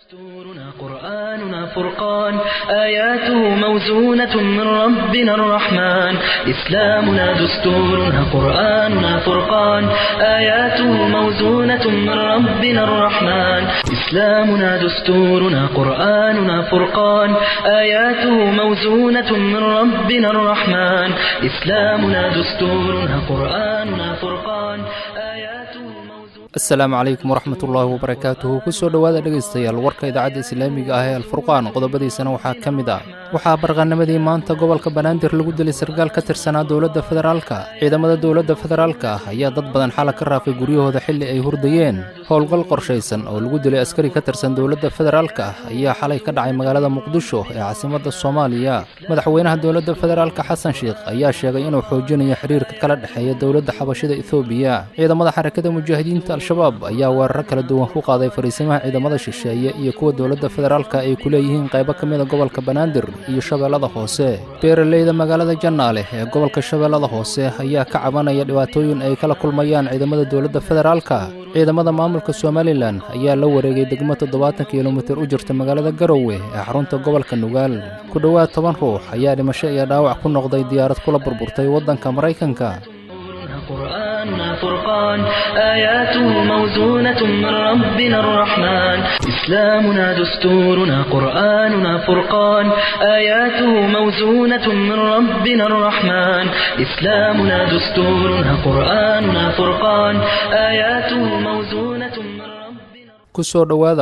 دستورنا قرآننا فرقان آياته موزونة من ربنا الرحمن إسلامنا دستورنا قرآننا فرقان آياته موزونة من ربنا الرحمن إسلامنا دستورنا قرآننا فرقان آياته موزونة من ربنا الرحمن إسلامنا دستورنا قرآننا فرقان آياته asalaamu calaykum waraxmatullaahi wabarakaatuhu kusoo dhowaada dhegaystayaal warka idaacadda islaamiga ah ee alfurqaan qodobadiisana waxaa ka mid ah waxaa barqanimadii maanta gobolka banaadir lagu dilay sarkaal ka tirsanaa dowladda federaalka ciidamada dowladda federaalka ah ayaa dad badan xala ka raafay guryahooda xilli ay hurdayeen howlgal qorshaysan oo lagu dilay askari ka tirsan dowladda federaalka ah ayaa xalay ka dhacay magaalada muqdisho ee caasimadda soomaaliya madaxweynaha dowladda federaalka xasan sheekh ayaa sheegay inuu xoojinayo xiriirka kala dhexeeya dowladda xabashida etoobiya ciidamada xarakada mujaahidiinta al-shabaab ayaa weeraro kala duwan ku qaaday fariisimaha ciidamada shisheeye iyo kuwa dowladda federaalka ay ku leeyihiin qaybo ka mid a gobolka banaadir iyo shabeellada hoose beeraleyda magaalada jannaale ee gobolka shabeellada hoose ayaa ka cabanaya dhibaatooyin ay kala kulmayaan ciidamada dowladda federaalka ciidamada maamulka somalilan ayaa la wareegay degmo 70 kilomitir u jirta magaalada garowe ee xarunta gobolka nugaal ku dhowaad 10 ruux ayaa dhimasho iyo dhaawac ku noqday diyaarad kula burburtay waddanka maraykanka قرآننا فرقان آياته موزونة من ربنا الرحمن إسلامنا دستورنا قرآننا فرقان آياته موزونة من ربنا الرحمن إسلامنا دستورنا قرآننا فرقان آياته موزونة من ربنا kusoo dhowaada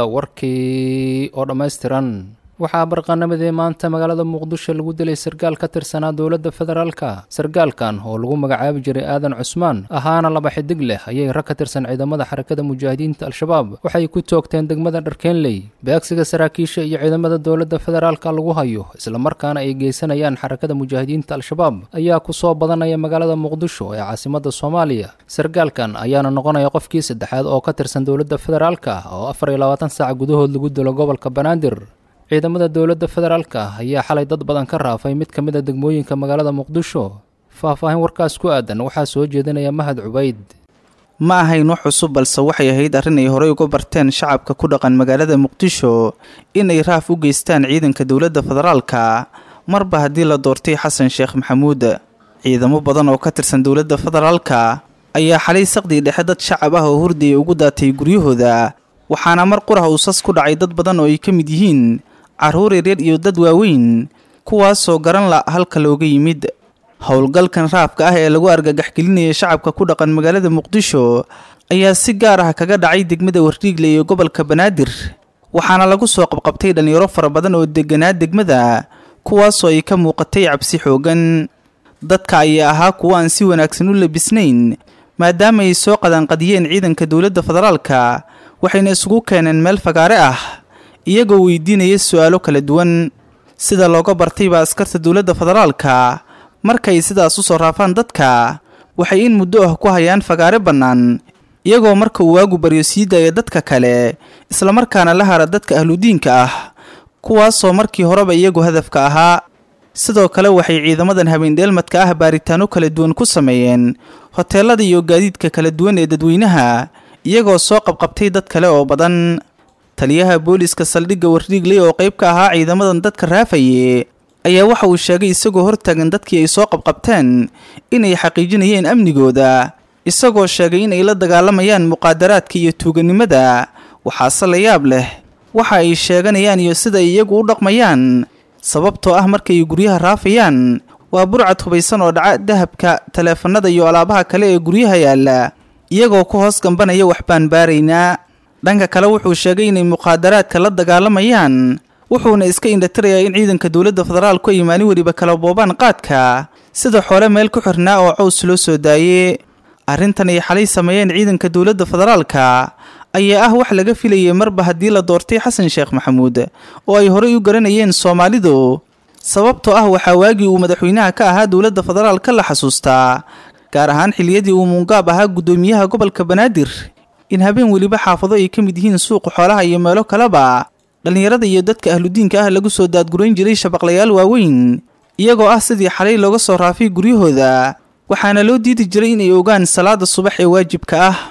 warkii oo dhammaystiran waxaa barqanimadii maanta magaalada muqdisho lagu dilay sarkaal ka tirsanaa dowladda federaalka sarkaalkan oo lagu magacaabi jiray aadan cusmaan ahaana laba xidig leh ayay rag ka tirsan ciidamada xarakada mujaahidiinta al-shabaab waxay ku toogteen degmada dharkeenley beegsiga saraakiisha iyo ciidamada dowladda federaalka lagu hayo islamarkaana ay geysanayaan xarakada mujaahidiinta al-shabaab ayaa ku soo badanaya magaalada muqdisho ee caasimadda soomaaliya sarkaalkan ayaana noqonaya qofkii saddexaad oo ka tirsan dowladda federaalka oo 24 saac gudahood lagu dilo gobolka banaadir ciidamada dowladda federaalka ayaa xalay dad badan ka raafay mid ka mid a degmooyinka magaalada muqdisho faahfaahin warkaas ku aadan waxaa soo jeedinaya mahad cubayd ma ahayn wax cusub balse waxay ahayd arrin ay horey uga barteen shacabka ku dhaqan magaalada muqdisho inay raaf u geystaan ciidanka dowladda federaalka marba haddii la doortay xasan sheekh maxamuud ciidamo badan oo ka tirsan dowladda federaalka ayaa xalay saqdii dhexe dad shacab ah oo hurdaya ugu daatay guryahooda waxaana mar quraha uu sas ku dhacay dad badan oo ay ka mid yihiin carruur yaryar iyo dad waaweyn kuwaasoo garan la halka looga yimid howlgalkan raafka ah ee lagu argagaxgelinaya shacabka ku dhaqan magaalada muqdisho ayaa si gaar ah kaga dhacay degmada wardhiigle iyo gobolka banaadir waxaana lagu soo qabqabtay dhalinyaro fara badan oo deganaa degmada kuwaasoo ay ka muuqatay cabsi xoogan dadka ayaa ahaa kuwo aan si wanaagsan u labisnayn maadaama ay soo qadaanqadiyeen ciidanka dowladda federaalka waxayna isugu keeneen meel fagaare ah iyagoo weydiinaya su-aalo kala duwan sida looga bartayba askarta dowladda federaalka markay sidaas u soo raafaan dadka waxay in muddo ah ku hayaan fagaare bannaan iyagoo marka uu waagu baryo sii daaya dadka kale islamarkaana la hara dadka ahludiinka ah kuwaasoo markii horeba iyagu hadafka ahaa sidoo kale waxay ciidamadan habeendheelmadka ah baaritaano kala duwan ku sameeyeen hoteelada iyo gaadiidka kala duwan ee dadweynaha iyagoo soo qabqabtay dad kale oo badan taliyaha booliska saldhigga wardhiigley oo qayb ka ahaa ciidamadan dadka raafaye ayaa waxa uu sheegay isagoo hortaagan dadkii ay soo qabqabteen inay xaqiijinayeen amnigooda isagoo sheegay inay la dagaalamayaan muqaadaraadka iyo tuuganimada waxaase la yaab leh waxa ay sheeganayaan iyo sida ay iyagu u dhaqmayaan sababtoo ah markay guryaha raafayaan waa burcad hubaysan oo dhaca dahabka taleefanada iyo alaabaha kale ee guryaha yaalla iyagoo ku hoos gambanaya waxbaan baaraynaa dhanka kale wuxuu sheegay inay muqaadaraadka la dagaalamayaan wuxuuna iska indhatirayaa in ciidanka dowladda federaalku ay maalin weliba kala boobaan qaadka sida xoole meel ku xirnaa oo caws loo soo daayey arrintan ay xalay sameeyeen ciidanka dowladda federaalka ayaa ah wax laga filayay marba haddii la doortay xasan sheekh maxamuud oo ay horey u garanayeen soomaalidu sababtoo ah waxaa waagii uu madaxweynaha ka ahaa dowladda federaalka la xasuustaa gaar ahaan xiliyadii uu muungaab ahaa guddoomiyaha gobolka banaadir in habeen weliba xaafado ay ka mid yihiin suuqa xoolaha iyo meelo kaleba dhallinyarada iyo dadka ahludiinka ah lagu soo daadgurayn jiray shabaqlayaal waaweyn iyagoo ah sidii xalay looga soo raafay guryahooda waxaana loo diidi jiray inay ogaan salaada subax ee waajibka ah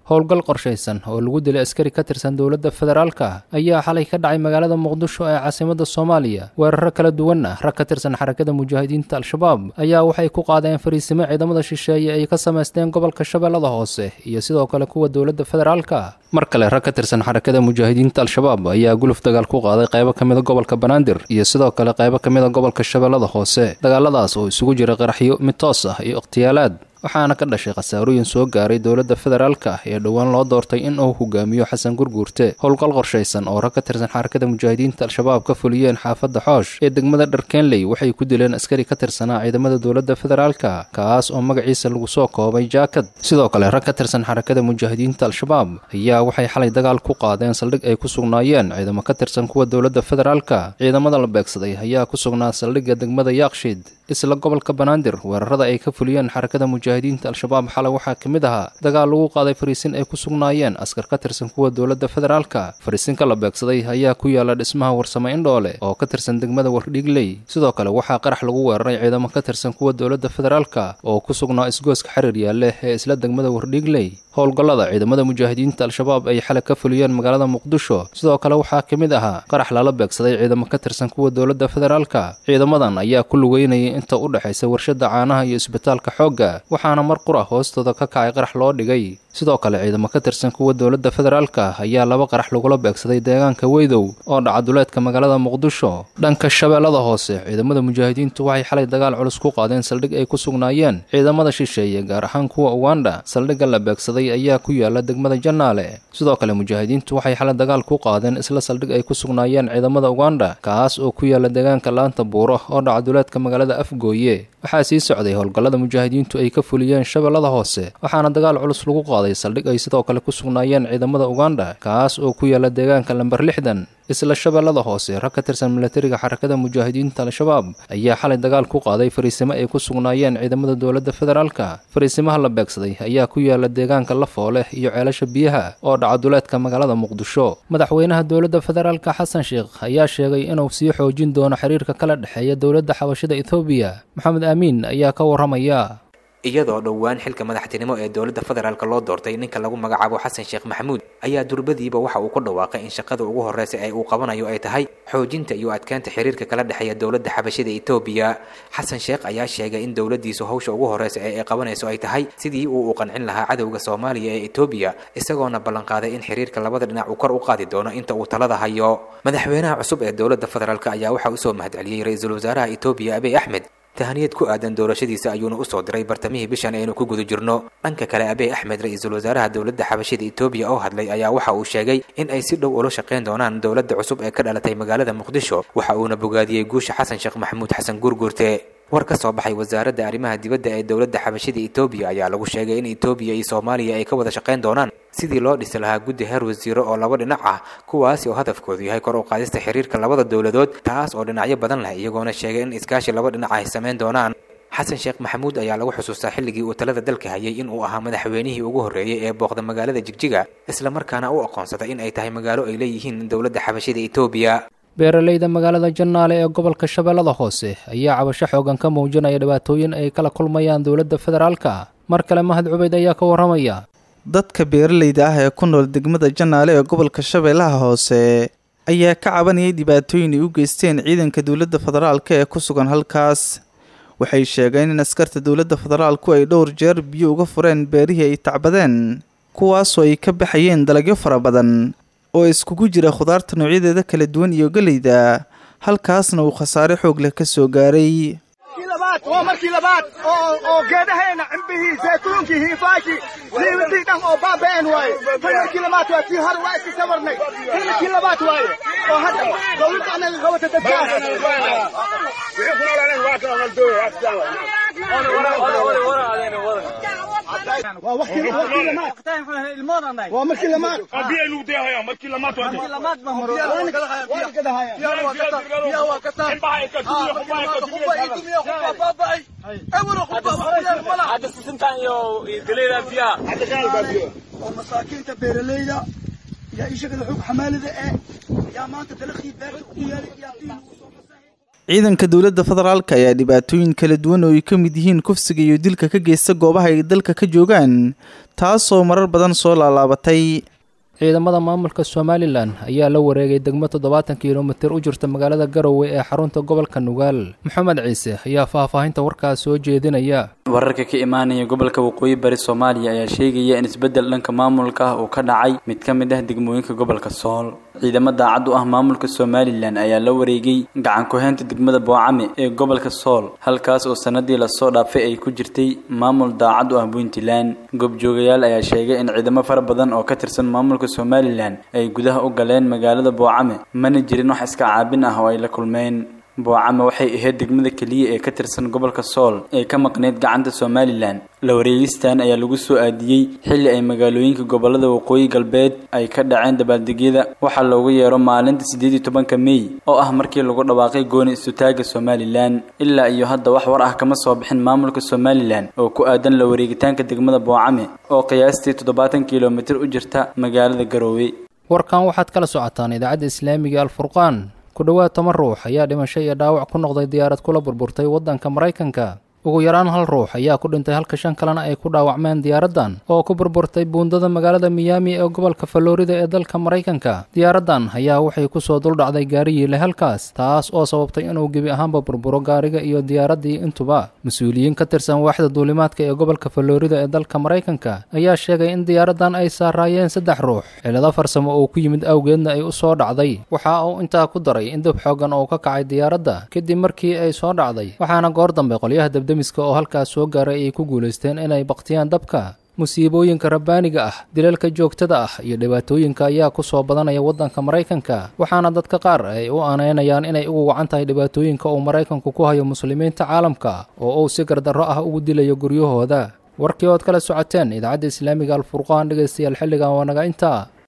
howlgal qorshaysan oo lagu dilay askari ka tirsan dowladda federaalka ayaa xalay ka dhacay magaalada muqdisho ee caasimadda soomaaliya weeraro kala duwan ah rag ka tirsan xarakada mujaahidiinta al-shabaab ayaa waxay ku qaadeen fariisimo ciidamada shisheeye ay ka samaysteen gobolka shabeellada hoose iyo sidoo kale kuwa dowladda federaalka mar kale rag ka tirsan xarakada mujaahidiinta al-shabaab ayaa guluf dagaal ku qaaday qaybo ka mida gobolka banaadir iyo sidoo kale qaybo ka mida gobolka shabeellada hoose dagaaladaas oo isugu jira qaraxyo mid toos ah iyo ikhtiyaalaad waxaana ka dhashay khasaarooyin soo gaaray dowladda federaalka ee dhowaan loo doortay in uu hogaamiyo xasan gurguurte howlgal qorshaysan oo rag ka tirsan xarakada mujaahidiinta al-shabaab ka fuliyeen xaafadda xoosh ee degmada dharkeenley waxay ku dileen askari ka tirsanaa ciidamada dowladda federaalka kaas oo magaciisa lagu soo koobay jaakad sidoo kale rag ka tirsan xarakada mujaahidiinta al-shabaab ayaa waxay xalay dagaal ku qaadeen saldhig ay ku sugnaayeen ciidamo ka tirsan kuwa dowladda federaalka ciidamada la beegsaday ayaa ku sugnaa saldhigga degmada yaaqshiid isla gobolka banaadir weerarada ay ka fuliyeen xarakada mujaahidiinta al-shabaab xalay waxaa ka mid ahaa dagaal lagu qaaday fariisin ay ku sugnaayeen askar ka tirsan kuwa dowladda federaalka fariisinka la beegsaday ayaa ku yaala dhismaha warsame indhoole oo ka tirsan degmada wardhiigley sidoo kale waxaa qarax lagu weeraray ciidamo ka tirsan kuwa dowladda federaalka oo ku sugnaa isgooska xariir yaale ee isla degmada wardhiigley howlgallada ciidamada mujaahidiinta al-shabaab ay xalay ka fuliyeen magaalada muqdisho sidoo kale waxaa ka mid ahaa qarax lala beegsaday ciidamo ka tirsan kuwa dowladda federaalka ciidamadan ayaa ku lugeynayay inta u dhexaysa warshada caanaha iyo isbitaalka xoogga waxaana mar qura hoostooda ka kacay qarax loo dhigay sidoo kale ciidamo ka tirsan kuwa dowladda federaalka ayaa laba qarax lagula beegsaday deegaanka weydow oo dhacaduleedka magaalada muqdisho dhanka shabeellada hoose ciidamada mujaahidiintu waxay xalay dagaal culus ku qaadeen saldhig ay ku sugnaayeen ciidamada shisheeye gaar ahaan kuwa uganda saldhigga la beegsaday ayaa ku yaala degmada janaale sidoo kale mujaahidiintu waxay xalay dagaal ku qaadeen isla saldhig ay ku sugnaayeen ciidamada uganda kaas oo ku yaala deegaanka laanta buuro oo dhacaduleedka magaalada afgooye waxaa sii socday howlgallada mujaahidiintu ay ka fuliyeen shabeellada hoose waxaana dagaal culus lagu qaaday saldhig ay sidoo kale ku sugnaayeen ciidamada uganda kaas oo ku yaala deegaanka lambar 60 isla shabeellada hoose rag ka tirsan milatariga xarakada mujaahidiinta al-shabaab ayaa xalay dagaal ku qaaday fariisimo ay ku sugnaayeen ciidamada dowladda federaalka fariisimaha la beegsaday ayaa ku yaala deegaanka lafoole iyo ceelasha biyaha oo dhacaduleedka magaalada muqdisho madaxweynaha dowladda federaalka xasan sheekh ayaa sheegay inuu sii xoojin doono xiriirka kala dhexeeya dowladda xabashida ethoobiya maxamed amiin ayaa ka waramaya iyadoo dhowaan xilka madaxtinimo ee dowladda federaalka loo doortay ninka lagu magacaabo xasan sheekh maxamuud ayaa durbadiiba waxa uu ku dhawaaqay in shaqada ugu horeysa ee uu qabanayo ay tahay xoojinta iyo adkeynta xiriirka kala dhexeeya dowladda xabashida Itoobiya xasan sheekh ayaa sheegay in dowladdiisu hawsha ugu horeysa ee ay qabanayso ay tahay sidii uu u qancin lahaa cadawga Soomaaliya ee Itoobiya isagoona ballan qaaday in xiriirka labada dhinac uu kor u qaadi doono inta uu talada hayo madaxweynaha cusub ee dowladda federaalka ayaa waxa uu soo mahadceliyay ra'iisul wasaaraha Itoobiya Abiy Ahmed tahaniyad ku aadan doorashadiisa ayuuna u soo diray bartamihii bishan aynu ku guda jirno dhanka kale Abiy Ahmed ra'iisul wasaaraha dowladda xabashida Itoobiya oo hadlay ayaa waxa uu sheegay in ay si dhow ula shaqeyn doonaan dowladda cusub ee ka dhalatay magaalada Muqdisho waxa uuna bogaadiyay guusha xasan sheekh maxamuud xasan gurgurte war ka soo baxay wasaaradda arrimaha dibadda ee dowladda xabashida Itoobiya ayaa lagu sheegay in Itoobiya iyo Soomaaliya ay ka wada shaqeyn doonaan sidii loo dhisi lahaa guddi heer wasiiro oo laba dhinac ah kuwaasi oo hadafkoodu yahay kor u qaadista xiriirka labada dowladood taas oo dhinacyo badan leh iyagoona sheegay in iskaashi laba dhinac ay sameyn doonaan xasan sheekh maxamuud ayaa lagu xusuustaa xilligii uu talada dalka hayay in uu ahaa madaxweynihii ugu horeeyay ee booqda magaalada Jigjiga isla markaana uu aqoonsaday in ay tahay magaalo ay leeyihiin dowladda xabashida Itoobiya beeralayda magaalada Jannaale ee gobolka Shabeellada Hoose ayaa cabasho xoogan ka muujinaya dhibaatooyin ay kala kulmayaan dowladda federaalka mar kale Mahad Cubayd ayaa ka waramaya dadka beeralayda ah ee ku nool degmada Jannaale ee gobolka Shabeellaha Hoose ayaa ka cabanayay dhibaatooyin ay u geysteen ciidanka dowladda federaalka ee ku sugan halkaas waxay sheegeen in askarta dowladda federaalku ay dhowr jeer biyo uga fureen beerihii ay tacbadeen kuwaasoo ay ka baxayeen dalagyo fara badan oo iskugu jira khudaarta noocyadeeda kala duwan iyo galeyda halkaasna uu khasaare xoog leh ka soo gaaray ومركي لبات او geedaheena cimbihi saytuunki hiifaaki liiwtii dhan oo baabeen way markii labaad waa tii hor waa iska samarnay markii labaad way oo hadda dawladda anaga qabata dadkaas wixii kuna laaleen waa ka qaldo afsan ومركي لمات أبي نوديها يا مركي لمات مركي لمات مهرو وانا كده هاي يا هو كتاب هذا سنتان يو دليل فيها هذا قال بابيو ومساكين تبيرليدا يا ايش كده حق حماله يا ما انت تلخي بيرك يا ciidanka dowladda federaalka ayaa dhibaatooyin kala duwan oo ay ka mid yihiin kufsiga iyo dilka ka geysta goobaha ay dalka ka joogaan taasoo marar badan soo laalaabatay ciidamada maamulka Somaliland ayaa la wareegay degmo 70 kiiloomitir u jirta magaalada Garowe ee xarunta gobolka Nugaal. Maxamed Ciise ayaa faahfaahinta warkaas soo jeedinaya. wararka ka imaanaya gobolka Waqooyi Bari Soomaaliya ayaa sheegaya in isbedel dhanka maamulka uu ka dhacay mid ka mid ah degmooyinka gobolka Sool. ciidamada daacad u ah maamulka Somaliland ayaa la wareegay gacan ku haynta degmada Boocame ee gobolka Sool halkaas oo sanadii la soo dhaafay ay ku jirtay maamul daacad u ah Puntland. goobjoogayaal ayaa sheegay in ciidamo fara badan oo ka tirsan maamulka Somaliland ay gudaha u galeen magaalada Boocame mana jirin wax iska caabin ah oo ay la kulmeen. Boocame waxay ahayd degmada kaliya ee ka tirsan gobolka Sool ee ka maqneyd gacanta Somaliland. la wareegistan ayaa lagu soo aadiyay xilli ay magaalooyinka gobolada Waqooyi Galbeed ay ka dhaceen dabaaldegyada waxa loogu yeero maalinta 18 May oo ah markii lagu dhawaaqay gooni istaaga Somaliland. ilaa iyo hadda wax war ah kama soo bixin maamulka Somaliland oo ku aadan la wareegitaanka degmada Boocame oo qiyaastii 70 kiiloomitir u jirta magaalada Garowe. warkan waxaad kala socotaan idaacadda Islaamiga Al-Furqaan. ku dhawaad 10 ruux ayaa dhimashay iyo dhaawac ku noqday diyaarad kula burburtay wadanka Mareykanka. ugu yaraan hal ruux ayaa ku dhintay halka 5 kalena ay ku dhaawacmeen diyaaradan oo ku burburtay buundada magaalada Miami ee gobolka Florida ee dalka Mareykanka. diyaaradan ayaa waxay ku soo dul dhacday gaarigii la halkaas taas oo sababtay inuu gebi ahaanba burburo gaariga iyo diyaaradii intuba. mas'uuliyiin ka tirsan waaxda duulimaadka ee gobolka Florida ee dalka Mareykanka ayaa sheegay in diyaaradan ay saarayeen 3 ruux cilado farsamo oo ku yimid awgeedna ay u soo dhacday. waxa uu intaa ku daray in dab xoogan oo ka kacay diyaaradda kadib markii ay soo dhacday waxaana goor dambe qolyaha miska oo halkaas soo gaaray ay ku guuleysteen inay baqtiyaan dabka. musiibooyinka rabbaaniga ah dilalka joogtada ah iyo dhibaatooyinka ayaa ku soo badanaya wadanka Mareykanka waxaana dadka qaar ay u aaneynayaan inay ugu wacan tahay dhibaatooyinka uu Mareykanku ku hayo muslimiinta caalamka oo uu si gardarro ah ugu dilayo guryahooda. warkii oo kala socoteen idaacadda Islaamiga Al-Furqaan dhageystayaal xilligan waa naga intaa.